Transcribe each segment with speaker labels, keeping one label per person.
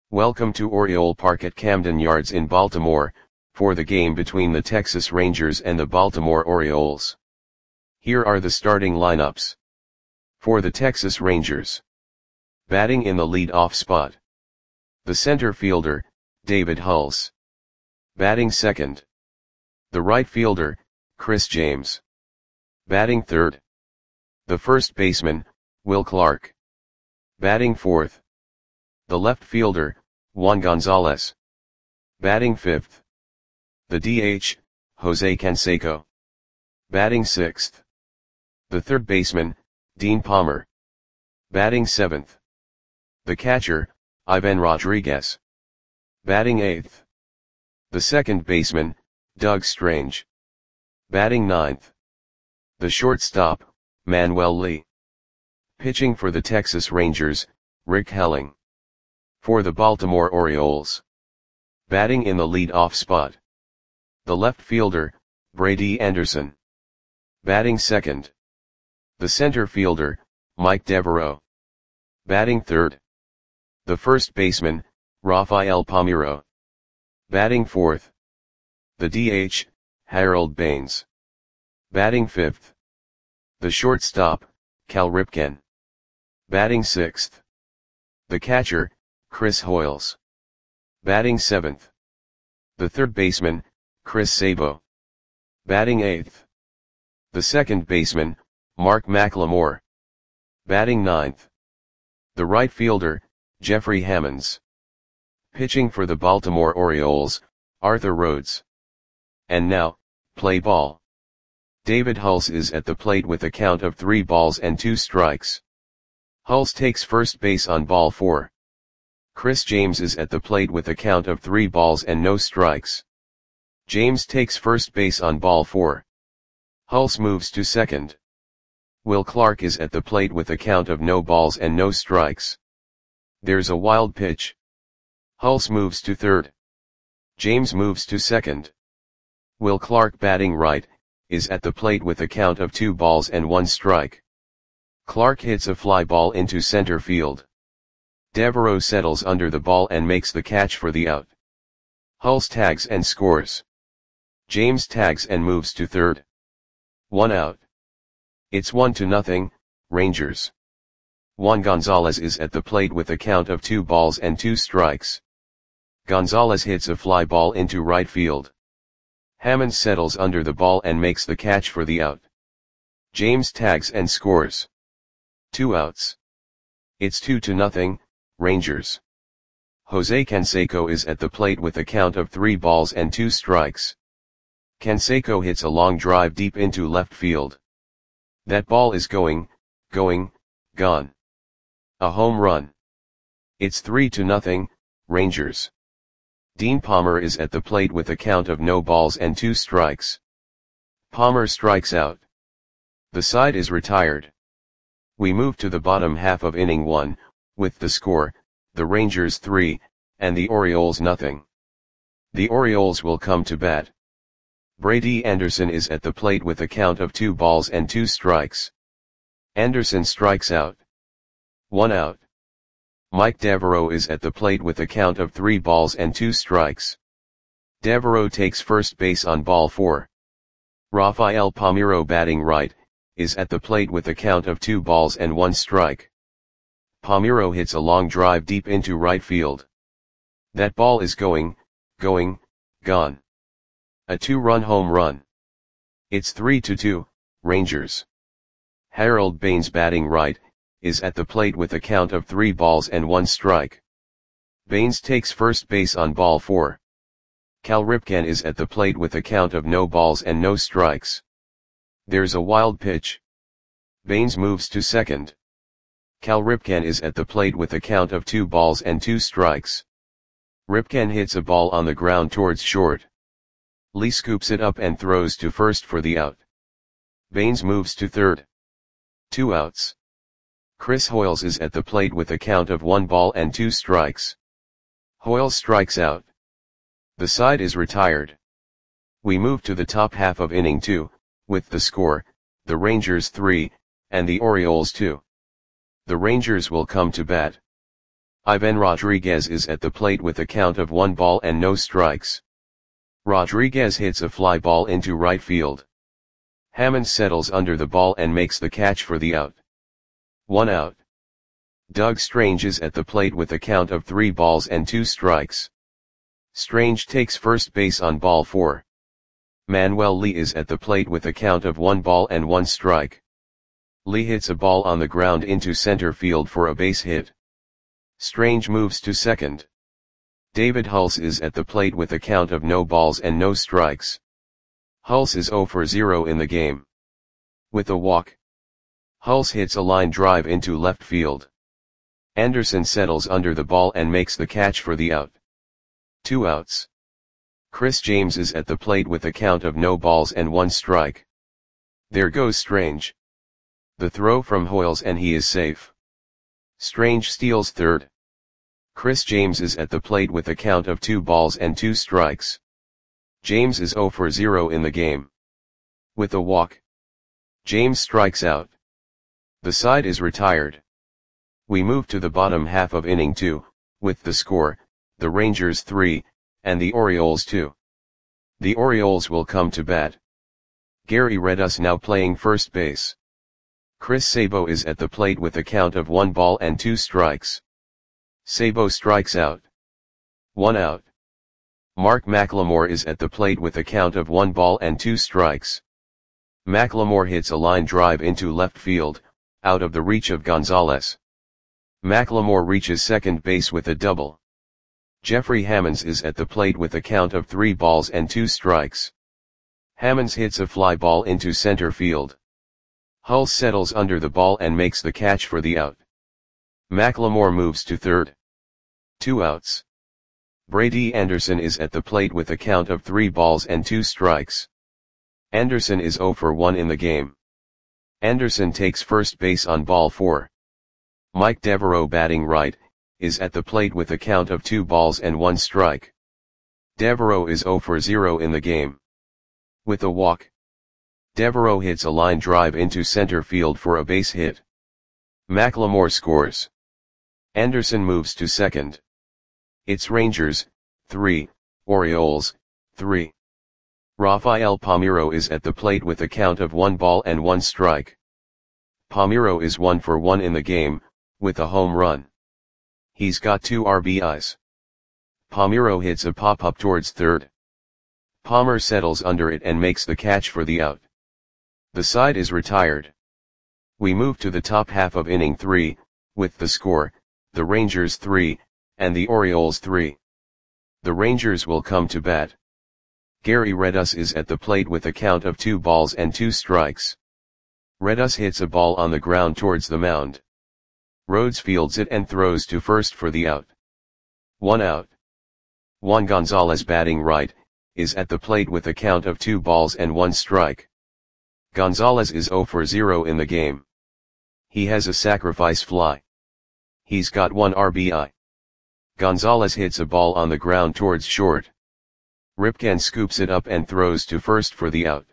Speaker 1: Welcome to Oriole Park at Camden Yards in Baltimore, for the game between the Texas Rangers and the Baltimore Orioles. Here are the starting lineups. For the Texas Rangers. Batting in the lead-off spot. The center fielder, David Hulse. Batting second. The right fielder, Chris James. Batting third. The first baseman, Will Clark. Batting fourth. The left fielder, Juan Gonzalez. Batting fifth. The DH, Jose Canseco. Batting sixth. The third baseman, Dean Palmer. Batting seventh. The catcher, Ivan Rodriguez. Batting eighth. The second baseman, Doug Strange. Batting ninth. The shortstop, Manuel Lee. Pitching for the Texas Rangers, Rick Helling. For the Baltimore Orioles. Batting in the lead-off spot. The left fielder, Brady Anderson. Batting second. The center fielder, Mike Devereaux. Batting third. The first baseman, Rafael Palmeiro. Batting fourth. The DH, Harold Baines. Batting fifth. The shortstop, Cal Ripken. Batting sixth. The catcher, Chris Hoiles. Batting seventh. The third baseman, Chris Sabo. Batting eighth. The second baseman, Mark McLemore. Batting ninth. The right fielder, Jeffrey Hammonds. Pitching for the Baltimore Orioles, Arthur Rhodes. And now, play ball. David Hulse is at the plate with a count of 3 balls and 2 strikes. Hulse takes first base on ball 4. Chris James is at the plate with a count of 3 balls and no strikes. James takes first base on ball 4. Hulse moves to second. Will Clark is at the plate with a count of no balls and no strikes. There's a wild pitch. Hulse moves to third. James moves to second. Will Clark, batting right, is at the plate with a count of 2 balls and 1 strike. Clark hits a fly ball into center field. Devereaux settles under the ball and makes the catch for the out. Hulse tags and scores. James tags and moves to third. 1 out. It's 1-0, Rangers. Juan Gonzalez is at the plate with a count of 2 balls and 2 strikes. Gonzalez hits a fly ball into right field. Hammonds settles under the ball and makes the catch for the out. James tags and scores. 2 outs. It's 2-0, Rangers. Jose Canseco is at the plate with a count of 3 balls and 2 strikes. Canseco hits a long drive deep into left field. That ball is gone. A home run. It's 3-0, Rangers. Dean Palmer is at the plate with a count of no balls and 2 strikes. Palmer strikes out. The side is retired. We move to the bottom half of inning 1, with the score, the Rangers 3, and the Orioles nothing. The Orioles will come to bat. Brady Anderson is at the plate with a count of 2 balls and 2 strikes. Anderson strikes out. 1 out. Mike Devereaux is at the plate with a count of 3 balls and 2 strikes. Devereaux takes first base on ball 4. Rafael Palmeiro, batting right, is at the plate with a count of 2 balls and 1 strike. Palmeiro hits a long drive deep into right field. That ball is gone. A 2-run home run. It's 3-2, Rangers. Harold Baines, batting right, is at the plate with a count of 3 balls and 1 strike. Baines takes first base on ball 4. Cal Ripken is at the plate with a count of no balls and no strikes. There's a wild pitch. Baines moves to second. Cal Ripken is at the plate with a count of 2 balls and 2 strikes. Ripken hits a ball on the ground towards short. Lee scoops it up and throws to first for the out. Baines moves to third. 2 outs. Chris Hoiles is at the plate with a count of 1 ball and 2 strikes. Hoiles strikes out. The side is retired. We move to the top half of inning 2, with the score, the Rangers 3, and the Orioles 2. The Rangers will come to bat. Ivan Rodriguez is at the plate with a count of 1 ball and no strikes. Rodriguez hits a fly ball into right field. Hammonds settles under the ball and makes the catch for the out. 1 out. Doug Strange is at the plate with a count of 3 balls and 2 strikes. Strange takes first base on ball 4. Manuel Lee is at the plate with a count of 1 ball and 1 strike. Lee hits a ball on the ground into center field for a base hit. Strange moves to second. David Hulse is at the plate with a count of no balls and no strikes. Hulse is 0 for 0 in the game. With a walk. Hulse hits a line drive into left field. Anderson settles under the ball and makes the catch for the out. 2 outs. Chris James is at the plate with a count of no balls and 1 strike. There goes Strange. The throw from Hoyles and he is safe. Strange steals third. Chris James is at the plate with a count of 2 balls and 2 strikes. James is 0 for 0 in the game. With a walk. James strikes out. The side is retired. We move to the bottom half of inning 2, with the score, the Rangers 3, and the Orioles 2. The Orioles will come to bat. Gary Redus now playing first base. Chris Sabo is at the plate with a count of 1 ball and 2 strikes. Sabo strikes out. 1 out. Mark McLemore is at the plate with a count of 1 ball and 2 strikes. McLemore hits a line drive into left field, out of the reach of Gonzalez. McLemore reaches second base with a double. Jeffrey Hammonds is at the plate with a count of 3 balls and 2 strikes. Hammonds hits a fly ball into center field. Hulse settles under the ball and makes the catch for the out. McLemore moves to third. 2 outs. Brady Anderson is at the plate with a count of 3 balls and 2 strikes. Anderson is 0 for 1 in the game. Anderson takes first base on ball 4. Mike Devereaux, batting right, is at the plate with a count of 2 balls and 1 strike. Devereaux is 0 for 0 in the game. With a walk. Devereaux hits a line drive into center field for a base hit. McLemore scores. Anderson moves to second. It's Rangers, 3, Orioles, 3. Rafael Palmeiro is at the plate with a count of 1 ball and 1 strike. Palmeiro is 1 for 1 in the game, with a home run. He's got 2 RBIs. Palmeiro hits a pop-up towards third. Palmer settles under it and makes the catch for the out. The side is retired. We move to the top half of inning 3, with the score, the Rangers 3, and the Orioles 3. The Rangers will come to bat. Gary Redus is at the plate with a count of 2 balls and 2 strikes. Redus hits a ball on the ground towards the mound. Rhodes fields it and throws to first for the out. 1 out. Juan Gonzalez, batting right, is at the plate with a count of 2 balls and 1 strike. Gonzalez is 0 for 0 in the game. He has a sacrifice fly. He's got 1 RBI. Gonzalez hits a ball on the ground towards short. Ripken scoops it up and throws to first for the out.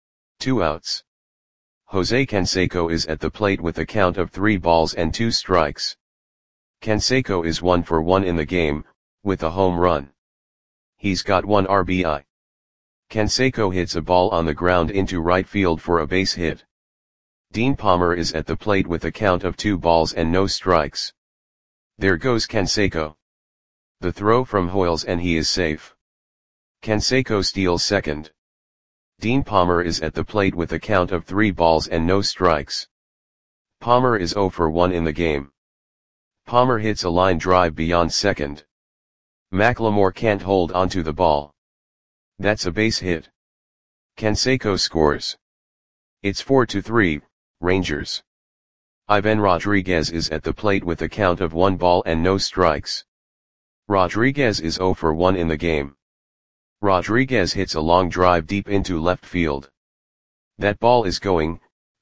Speaker 1: 2 outs. Jose Canseco is at the plate with a count of 3 balls and 2 strikes. Canseco is 1 for 1 in the game, with a home run. He's got 1 RBI. Canseco hits a ball on the ground into right field for a base hit. Dean Palmer is at the plate with a count of 2 balls and no strikes. There goes Canseco. The throw from Hoyles and he is safe. Canseco steals second. Dean Palmer is at the plate with a count of 3 balls and no strikes. Palmer is 0 for 1 in the game. Palmer hits a line drive beyond second. McLemore can't hold onto the ball. That's a base hit. Canseco scores. It's 4-3, Rangers. Ivan Rodriguez is at the plate with a count of 1 ball and no strikes. Rodriguez is 0 for 1 in the game. Rodriguez hits a long drive deep into left field. That ball is gone.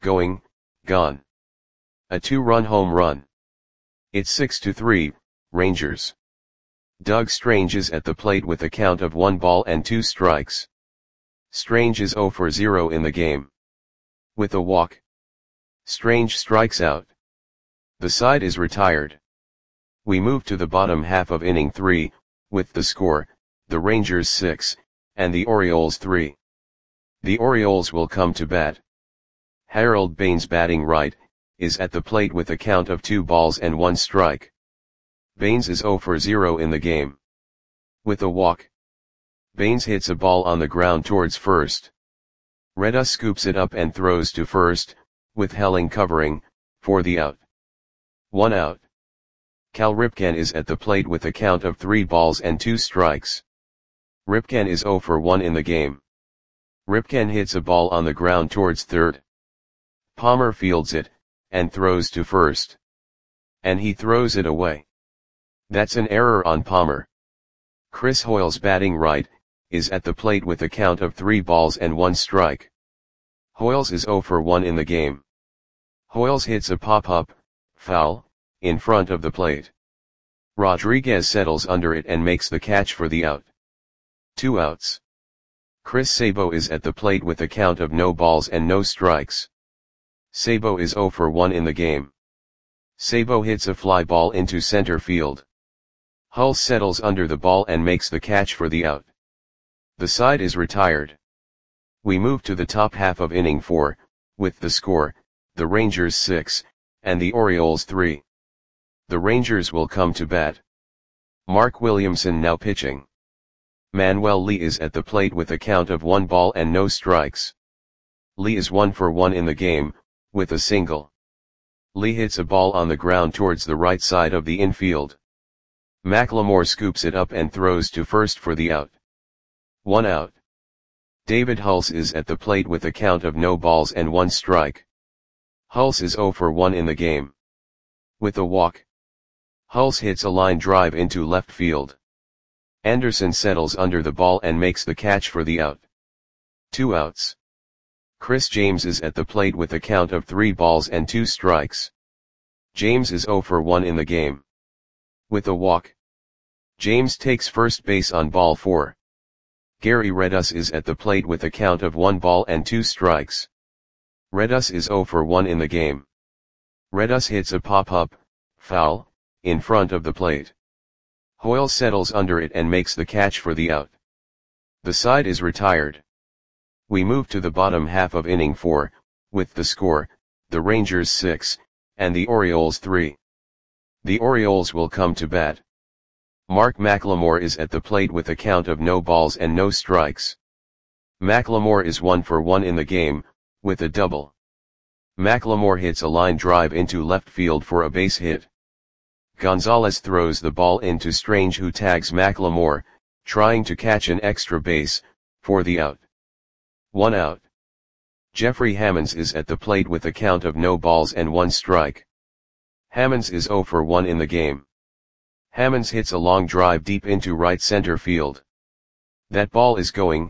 Speaker 1: A 2-run home run. It's 6-3, Rangers. Doug Strange is at the plate with a count of 1 ball and 2 strikes. Strange is 0 for 0 in the game. With a walk. Strange strikes out. The side is retired. We move to the bottom half of inning 3, with the score, the Rangers 6, and the Orioles 3. The Orioles will come to bat. Harold Baines, batting right, is at the plate with a count of 2 balls and 1 strike. Baines is 0 for 0 in the game. With a walk, Baines hits a ball on the ground towards first. Reda scoops it up and throws to first, with Helling covering, for the out. 1 out. Cal Ripken is at the plate with a count of 3 balls and 2 strikes. Ripken is 0 for 1 in the game. Ripken hits a ball on the ground towards third. Palmer fields it, and throws to first. And he throws it away. That's an error on Palmer. Chris Hoiles, batting right, is at the plate with a count of 3 balls and 1 strike. Hoiles is 0 for 1 in the game. Hoiles hits a pop-up, foul, in front of the plate. Rodriguez settles under it and makes the catch for the out. 2 outs. Chris Sabo is at the plate with a count of no balls and no strikes. Sabo is 0 for 1 in the game. Sabo hits a fly ball into center field. Hull settles under the ball and makes the catch for the out. The side is retired. We move to the top half of inning 4, with the score, the Rangers 6, and the Orioles 3. The Rangers will come to bat. Mark Williamson now pitching. Manuel Lee is at the plate with a count of 1 ball and no strikes. Lee is 1 for 1 in the game, with a single. Lee hits a ball on the ground towards the right side of the infield. McLemore scoops it up and throws to first for the out. 1 out. David Hulse is at the plate with a count of no balls and 1 strike. Hulse is 0 for 1 in the game. With a walk, Hulse hits a line drive into left field. Anderson settles under the ball and makes the catch for the out. 2 outs. Chris James is at the plate with a count of 3 balls and 2 strikes. James is 0 for 1 in the game. With a walk, James takes first base on ball 4. Gary Redus is at the plate with a count of 1 ball and 2 strikes. Redus is 0 for 1 in the game. Redus hits a pop-up, foul, in front of the plate. Hoyle settles under it and makes the catch for the out. The side is retired. We move to the bottom half of inning 4, with the score, the Rangers 6, and the Orioles 3. The Orioles will come to bat. Mark McLemore is at the plate with a count of no balls and no strikes. McLemore is 1 for 1 in the game, with a double. McLemore hits a line drive into left field for a base hit. Gonzalez throws the ball into Strange, who tags McLemore, trying to catch an extra base, for the out. 1 out. Jeffrey Hammonds is at the plate with a count of no balls and 1 strike. Hammonds is 0 for 1 in the game. Hammonds hits a long drive deep into right center field. That ball is gone.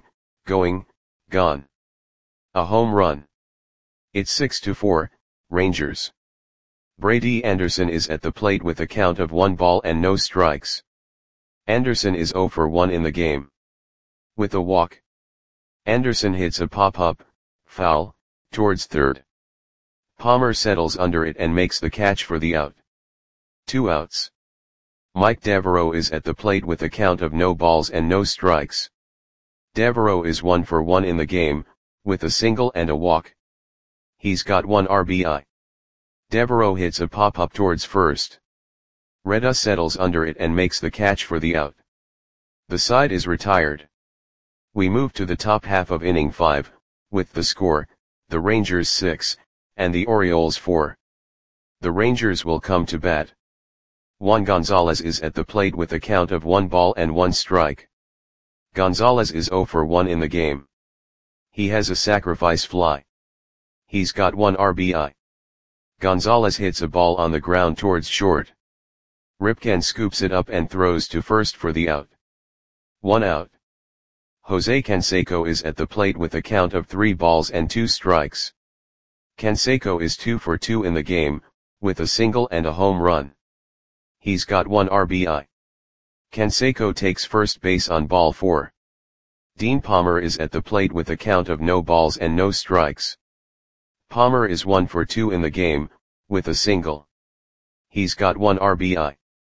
Speaker 1: A home run. It's 6-4, Rangers. Brady Anderson is at the plate with a count of 1 ball and no strikes. Anderson is 0 for 1 in the game. With a walk, Anderson hits a pop-up, foul, towards third. Palmer settles under it and makes the catch for the out. 2 outs. Mike Devereaux is at the plate with a count of no balls and no strikes. Devereaux is 1 for 1 in the game, with a single and a walk. He's got 1 RBI. Devereaux hits a pop-up towards first. Reda settles under it and makes the catch for the out. The side is retired. We move to the top half of inning 5, with the score, the Rangers 6, and the Orioles 4. The Rangers will come to bat. Juan Gonzalez is at the plate with a count of 1 ball and 1 strike. Gonzalez is 0 for 1 in the game. He has a sacrifice fly. He's got 1 RBI. Gonzalez hits a ball on the ground towards short. Ripken scoops it up and throws to first for the out. 1 out. Jose Canseco is at the plate with a count of 3 balls and 2 strikes. Canseco is 2 for 2 in the game, with a single and a home run. He's got 1 RBI. Canseco takes first base on ball 4. Dean Palmer is at the plate with a count of no balls and no strikes. Palmer is 1 for 2 in the game, with a single. He's got 1 RBI.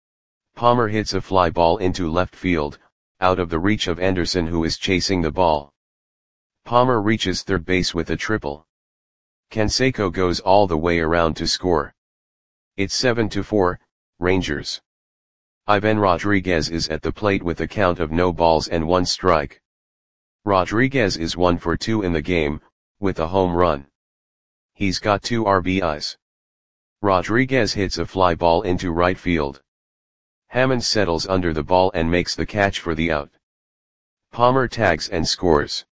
Speaker 1: Palmer hits a fly ball into left field, out of the reach of Anderson who is chasing the ball. Palmer reaches third base with a triple. Canseco goes all the way around to score. It's 7-4, Rangers. Ivan Rodriguez is at the plate with a count of no balls and one strike. Rodriguez is 1 for 2 in the game, with a home run. He's got 2 RBIs. Rodriguez hits a fly ball into right field. Hammond settles under the ball and makes the catch for the out. Palmer tags and scores.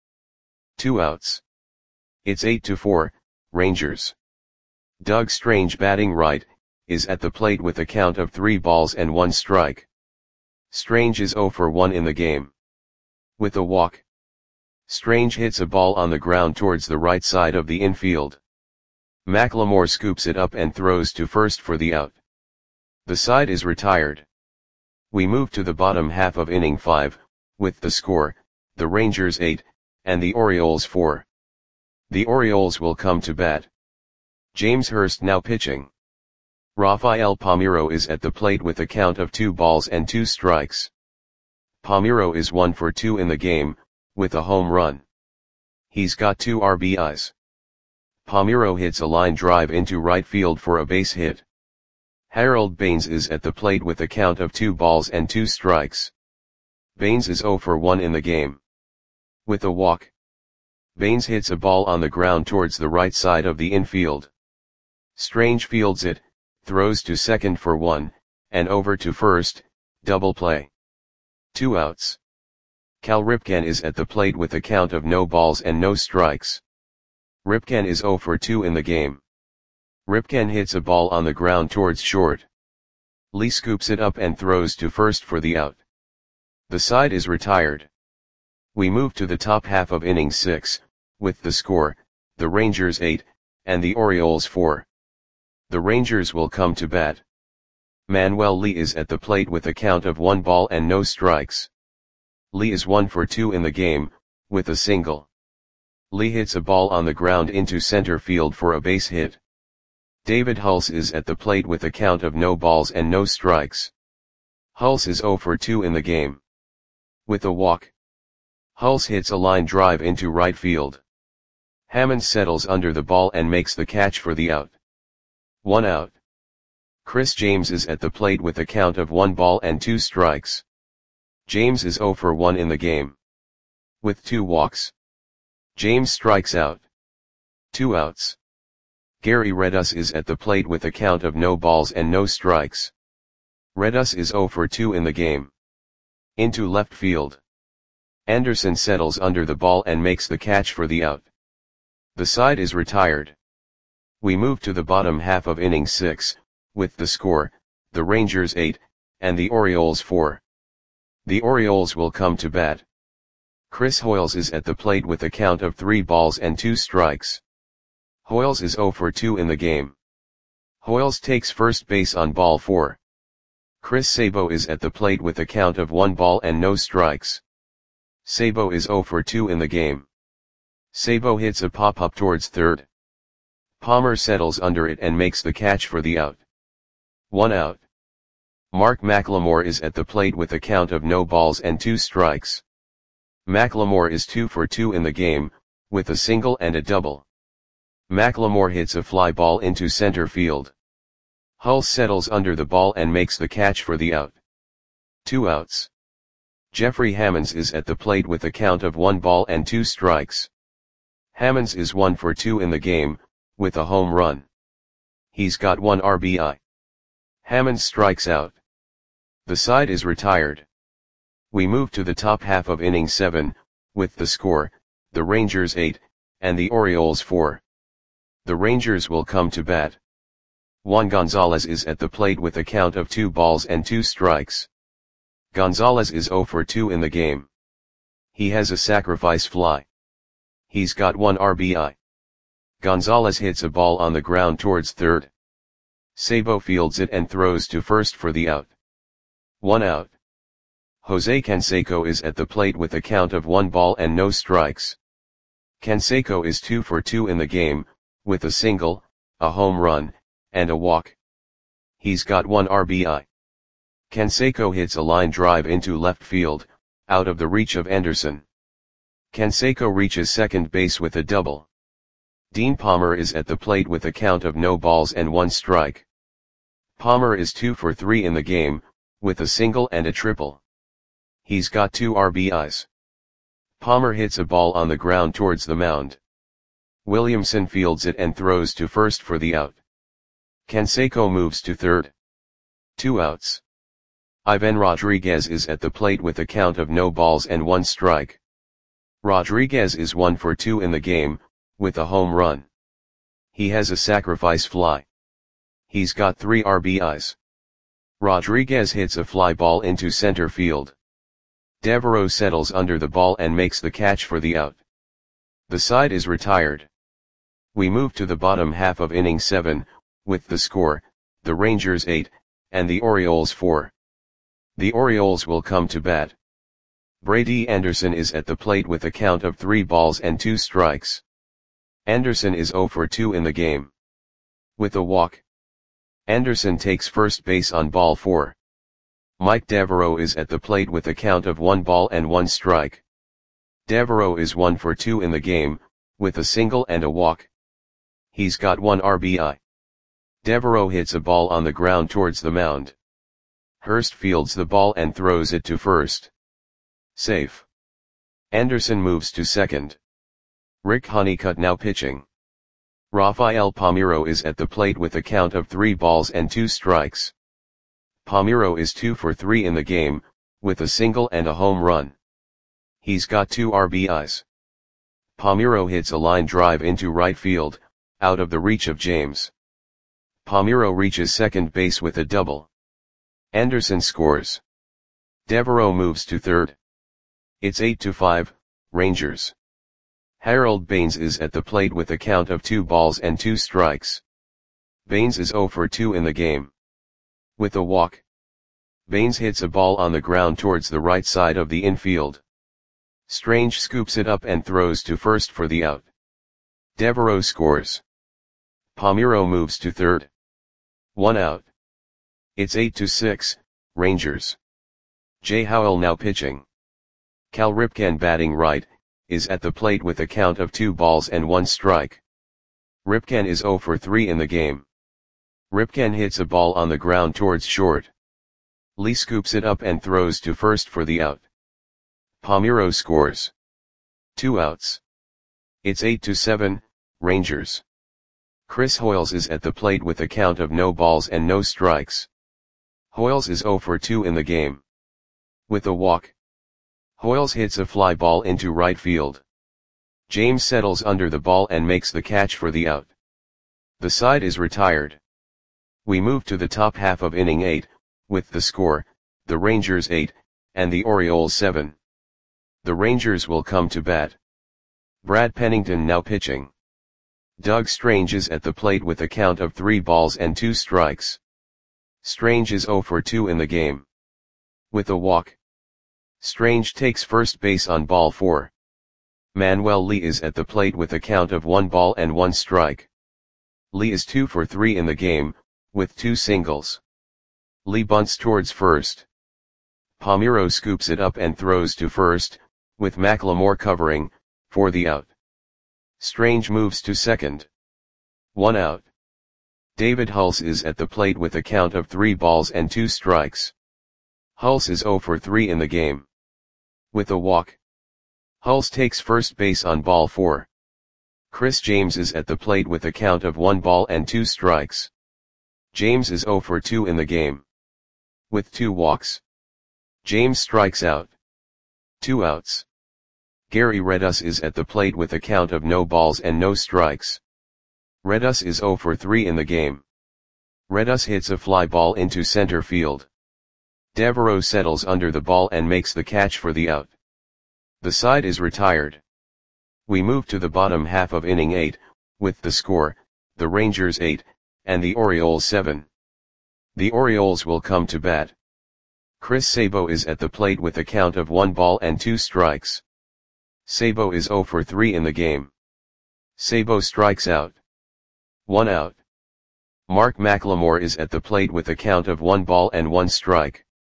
Speaker 1: 2 outs. It's 8-4, Rangers. Doug Strange, batting right, is at the plate with a count of 3 balls and 1 strike. Strange is 0 for 1 in the game. With a walk. Strange hits a ball on the ground towards the right side of the infield. McLemore scoops it up and throws to first for the out. The side is retired. We move to the bottom half of inning 5, with the score, the Rangers 8, and the Orioles 4. The Orioles will come to bat. James Hurst now pitching. Rafael Palmeiro is at the plate with a count of 2 balls and 2 strikes. Palmeiro is 1 for 2 in the game, with a home run. He's got 2 RBIs. Palmeiro hits a line drive into right field for a base hit. Harold Baines is at the plate with a count of 2 balls and 2 strikes. Baines is 0 for 1 in the game. With a walk. Baines hits a ball on the ground towards the right side of the infield. Strange fields it, throws to second for 1, and over to first, double play. 2 outs. Cal Ripken is at the plate with a count of no balls and no strikes. Ripken is 0 for 2 in the game. Ripken hits a ball on the ground towards short. Lee scoops it up and throws to first for the out. The side is retired. We move to the top half of inning 6, with the score, the Rangers 8, and the Orioles 4. The Rangers will come to bat. Manuel Lee is at the plate with a count of 1 ball and no strikes. Lee is 1 for 2 in the game, with a single. Lee hits a ball on the ground into center field for a base hit. David Hulse is at the plate with a count of no balls and no strikes. Hulse is 0 for 2 in the game. With a walk. Hulse hits a line drive into right field. Hammond settles under the ball and makes the catch for the out. 1 out. Chris James is at the plate with a count of 1 ball and 2 strikes. James is 0 for 1 in the game. With 2 walks. James strikes out. 2 outs. Gary Redus is at the plate with a count of no balls and no strikes. Redus is 0 for 2 in the game. Into left field. Anderson settles under the ball and makes the catch for the out. The side is retired. We move to the bottom half of inning 6, with the score, the Rangers 8, and the Orioles 4. The Orioles will come to bat. Chris Hoiles is at the plate with a count of 3 balls and 2 strikes. Hoiles is 0 for 2 in the game. Hoiles takes first base on ball 4. Chris Sabo is at the plate with a count of 1 ball and no strikes. Sabo is 0 for 2 in the game. Sabo hits a pop-up towards third. Palmer settles under it and makes the catch for the out. 1 out. Mark McLemore is at the plate with a count of no balls and 2 strikes. McLemore is 2 for 2 in the game, with a single and a double. McLemore hits a fly ball into center field. Hulse settles under the ball and makes the catch for the out. 2 outs. Jeffrey Hammonds is at the plate with a count of 1 ball and 2 strikes. Hammonds is 1 for 2 in the game, with a home run. He's got 1 RBI. Hammonds strikes out. The side is retired. We move to the top half of inning 7, with the score, the Rangers 8, and the Orioles 4. The Rangers will come to bat. Juan Gonzalez is at the plate with a count of 2 balls and 2 strikes. Gonzalez is 0 for 2 in the game. He has a sacrifice fly. He's got 1 RBI. Gonzalez hits a ball on the ground towards third. Sabo fields it and throws to first for the out. 1 out. Jose Canseco is at the plate with a count of 1 ball and no strikes. Canseco is 2 for 2 in the game, with a single, a home run, and a walk. He's got 1 RBI. Canseco hits a line drive into left field, out of the reach of Anderson. Canseco reaches second base with a double. Dean Palmer is at the plate with a count of no balls and one strike. Palmer is 2 for 3 in the game, with a single and a triple. He's got 2 RBIs. Palmer hits a ball on the ground towards the mound. Williamson fields it and throws to first for the out. Canseco moves to third. 2 outs. Ivan Rodriguez is at the plate with a count of no balls and one strike. Rodriguez is 1 for 2 in the game, with a home run. He has a sacrifice fly. He's got 3 RBIs. Rodriguez hits a fly ball into center field. Devereaux settles under the ball and makes the catch for the out. The side is retired. We move to the bottom half of inning 7, with the score, the Rangers 8, and the Orioles 4. The Orioles will come to bat. Brady Anderson is at the plate with a count of 3 balls and 2 strikes. Anderson is 0 for 2 in the game. With a walk. Anderson takes first base on ball 4. Mike Devereaux is at the plate with a count of 1 ball and 1 strike. Devereaux is 1 for 2 in the game, with a single and a walk. He's got 1 RBI. Devereaux hits a ball on the ground towards the mound. Hurst fields the ball and throws it to first. Safe. Anderson moves to second. Rick Honeycutt now pitching. Rafael Palmeiro is at the plate with a count of 3 balls and 2 strikes. Palmeiro is 2 for 3 in the game, with a single and a home run. He's got 2 RBIs. Palmeiro hits a line drive into right field, out of the reach of James. Palmeiro reaches second base with a double. Anderson scores. Devereaux moves to third. It's 8-5, Rangers. Harold Baines is at the plate with a count of 2 balls and 2 strikes. Baines is 0 for 2 in the game. With a walk. Baines hits a ball on the ground towards the right side of the infield. Strange scoops it up and throws to first for the out. Devereaux scores. Palmeiro moves to third. 1 out. It's 8-6, Rangers. Jay Howell now pitching. Cal Ripken batting right, is at the plate with a count of 2 balls and 1 strike. Ripken is 0 for 3 in the game. Ripken hits a ball on the ground towards short. Lee scoops it up and throws to first for the out. Palmeiro scores. 2 outs. It's 8-7, Rangers. Chris Hoiles is at the plate with a count of no balls and no strikes. Hoiles is 0 for 2 in the game. With a walk. Hoiles hits a fly ball into right field. James settles under the ball and makes the catch for the out. The side is retired. We move to the top half of inning 8, with the score, the Rangers 8, and the Orioles 7. The Rangers will come to bat. Brad Pennington now pitching. Doug Strange is at the plate with a count of 3 balls and 2 strikes. Strange is 0 for 2 in the game. With a walk. Strange takes first base on ball 4. Manuel Lee is at the plate with a count of 1 ball and 1 strike. Lee is 2 for 3 in the game, with 2 singles. Lee bunts towards first. Palmeiro scoops it up and throws to first, with McLemore covering, for the out. Strange moves to second. 1 out. David Hulse is at the plate with a count of 3 balls and 2 strikes. Hulse is 0 for 3 in the game. With a walk. Hulse takes first base on ball 4. Chris James is at the plate with a count of 1 ball and 2 strikes. James is 0 for 2 in the game. With 2 walks. James strikes out. 2 outs. Gary Redus is at the plate with a count of no balls and no strikes. Redus is 0 for 3 in the game. Redus hits a fly ball into center field. Devereaux settles under the ball and makes the catch for the out. The side is retired. We move to the bottom half of inning 8, with the score, the Rangers 8, and the Orioles 7. The Orioles will come to bat. Chris Sabo is at the plate with a count of 1 ball and 2 strikes. Sabo is 0 for 3 in the game. Sabo strikes out. 1 out. Mark McLemore is at the plate with a count of 1 ball and 1 strike.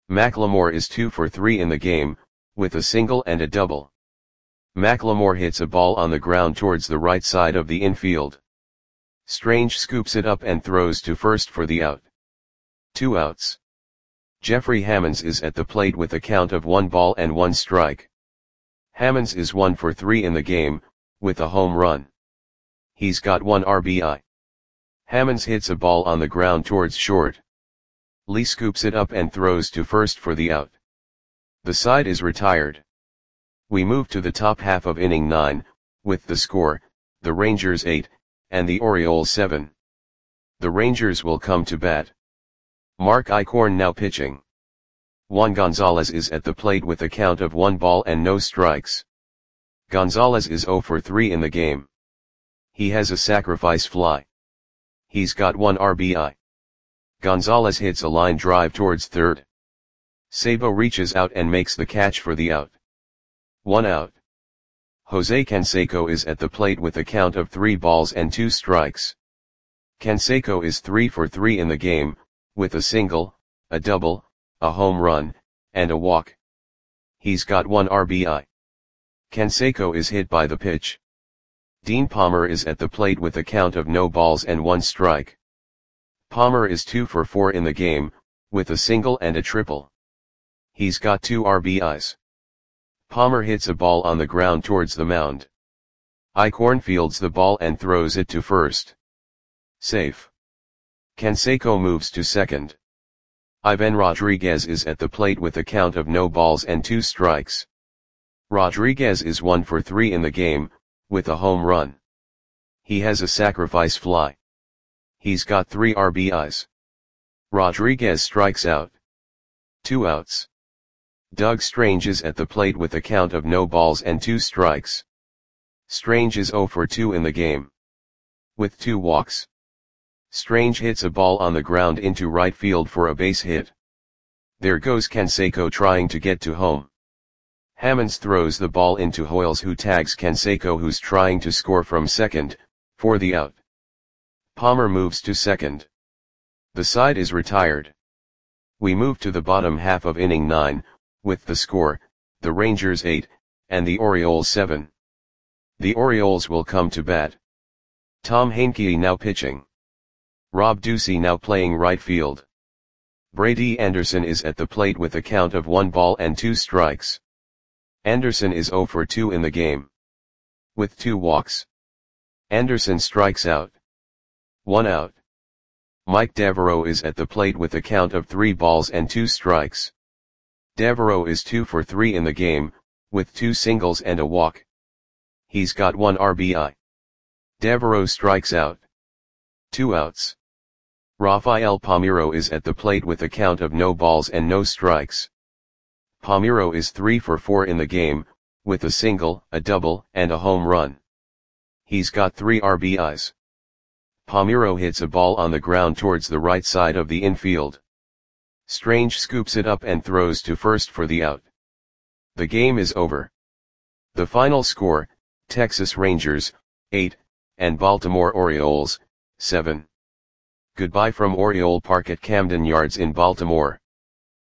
Speaker 1: McLemore is 2 for 3 in the game, with a single and a double. McLemore hits a ball on the ground towards the right side of the infield. Strange scoops it up and throws to first for the out. 2 outs. Jeffrey Hammonds is at the plate with a count of 1 ball and 1 strike. Hammonds is 1 for 3 in the game, with a home run. He's got 1 RBI. Hammonds hits a ball on the ground towards short. Lee scoops it up and throws to first for the out. The side is retired. We move to the top half of inning 9, with the score, the Rangers 8, and the Orioles 7. The Rangers will come to bat. Mark Eichhorn now pitching. Juan Gonzalez is at the plate with a count of 1 ball and no strikes. Gonzalez is 0 for 3 in the game. He has a sacrifice fly. He's got 1 RBI. Gonzalez hits a line drive towards third. Sabo reaches out and makes the catch for the out. 1 out. Jose Canseco is at the plate with a count of 3 balls and 2 strikes. Canseco is 3 for 3 in the game, with a single, a double, a home run, and a walk. He's got 1 RBI. Canseco is hit by the pitch. Dean Palmer is at the plate with a count of no balls and 1 strike. Palmer is 2 for 4 in the game, with a single and a triple. He's got 2 RBIs. Palmer hits a ball on the ground towards the mound. Eichhorn fields the ball and throws it to first. Safe. Canseco moves to second. Ivan Rodriguez is at the plate with a count of no balls and 2 strikes. Rodriguez is 1 for 3 in the game, with a home run. He has a sacrifice fly. He's got 3 RBIs. Rodriguez strikes out. 2 outs. Doug Strange is at the plate with a count of no balls and 2 strikes. Strange is 0 for 2 in the game. With 2 walks. Strange hits a ball on the ground into right field for a base hit. There goes Canseco trying to get to home. Hammonds throws the ball into Hoyles, who tags Canseco, who's trying to score from second, for the out. Palmer moves to second. The side is retired. We move to the bottom half of inning 9, with the score, the Rangers 8, and the Orioles 7. The Orioles will come to bat. Tom Heincke now pitching. Rob Ducey now playing right field. Brady Anderson is at the plate with a count of 1 ball and 2 strikes. Anderson is 0 for 2 in the game. With 2 walks. Anderson strikes out. 1 out. Mike Devereaux is at the plate with a count of 3 balls and 2 strikes. Devereaux is 2 for 3 in the game, with 2 singles and a walk. He's got 1 RBI. Devereaux strikes out. 2 outs. Rafael Palmeiro is at the plate with a count of no balls and no strikes. Palmeiro is 3 for 4 in the game, with a single, a double, and a home run. He's got 3 RBIs. Palmeiro hits a ball on the ground towards the right side of the infield. Strange scoops it up and throws to first for the out. The game is over. The final score, Texas Rangers, 8, and Baltimore Orioles, 7. Goodbye from Oriole Park at Camden Yards in Baltimore.